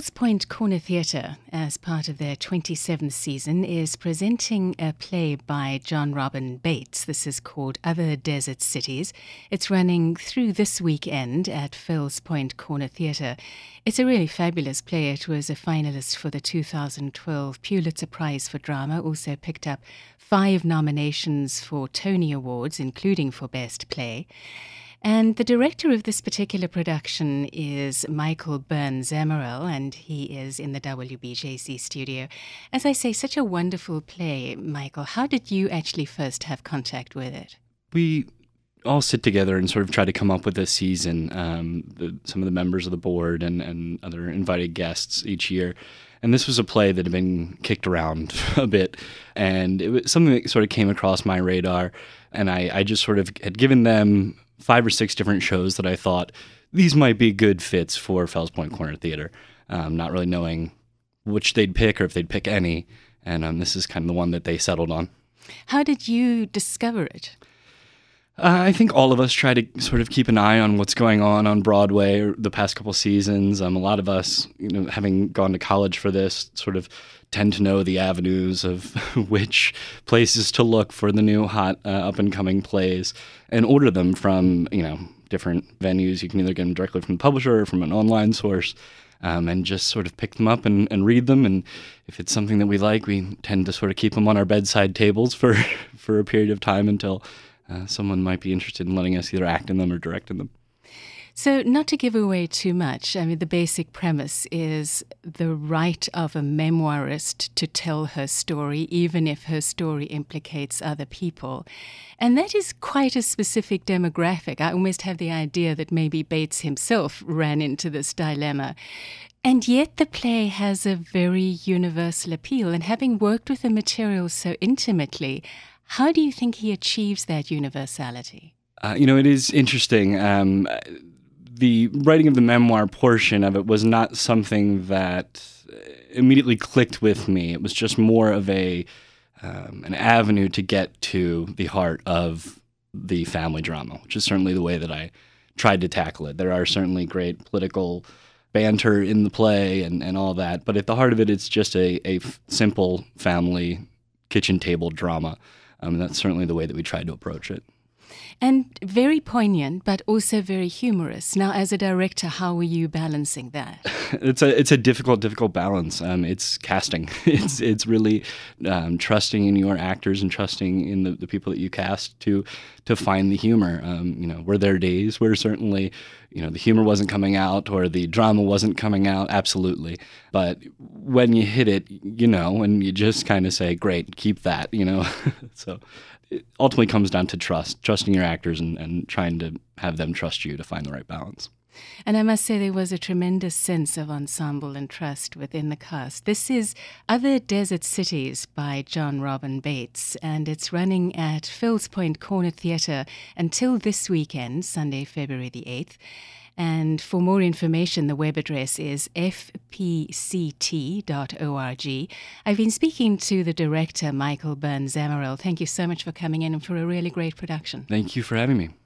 Fells Point Corner Theatre, as part of their 27th season, is presenting a play by John Robin Bates. This is called Other Desert Cities. It's running through this weekend at Fells Point Corner Theatre. It's a really fabulous play. It was a finalist for the 2012 Pulitzer Prize for Drama, also picked up 5 nominations for Tony Awards, including for Best Play. And the director of this particular production is Michael Byrne-Zamarel, and he is in the WBJC studio. As I say, such a wonderful play, Michael. How did you actually first have contact with it? We all sit together and sort of try to come up with a season, some of the members of the board and other invited guests each year. And this was a play that had been kicked around a bit, and it was something that sort of came across my radar, and I just sort of had given them 5 or 6 different shows that I thought these might be good fits for Fells Point Corner Theatre, not really knowing which they'd pick or if they'd pick any, and this is kind of the one that they settled on. How did you discover it? I think all of us try to sort of keep an eye on what's going on Broadway the past couple seasons. A lot of us, having gone to college for this, sort of tend to know the avenues of which places to look for the new hot up-and-coming plays and order them from, different venues. You can either get them directly from the publisher or from an online source, and just sort of pick them up and read them. And if it's something that we like, we tend to sort of keep them on our bedside tables for a period of time until someone might be interested in letting us either act in them or direct in them. So not to give away too much, the basic premise is the right of a memoirist to tell her story, even if her story implicates other people. And that is quite a specific demographic. I almost have the idea that maybe Bates himself ran into this dilemma. And yet the play has a very universal appeal. And having worked with the material so intimately, how do you think he achieves that universality? It is interesting. The writing of the memoir portion of it was not something that immediately clicked with me. It was just more of an avenue to get to the heart of the family drama, which is certainly the way that I tried to tackle it. There are certainly great political banter in the play and all that, but at the heart of it, it's just a simple family kitchen table drama. That's certainly the way that we tried to approach it. And very poignant, but also very humorous. Now, as a director, how were you balancing that? It's a difficult balance. It's casting. It's really trusting in your actors and trusting in the people that you cast to find the humor. Were there days where certainly, the humor wasn't coming out or the drama wasn't coming out? Absolutely. But when you hit it, and you just kind of say, great, keep that, So it ultimately comes down to trusting your actors and trying to have them trust you to find the right balance. And I must say there was a tremendous sense of ensemble and trust within the cast. This is Other Desert Cities by John Robin Bates, and it's running at Fells Point Corner Theatre until this weekend, Sunday, February the 8th. And for more information, the web address is fpct.org. I've been speaking to the director, Michael Byrne-Zamarel. Thank you so much for coming in and for a really great production. Thank you for having me.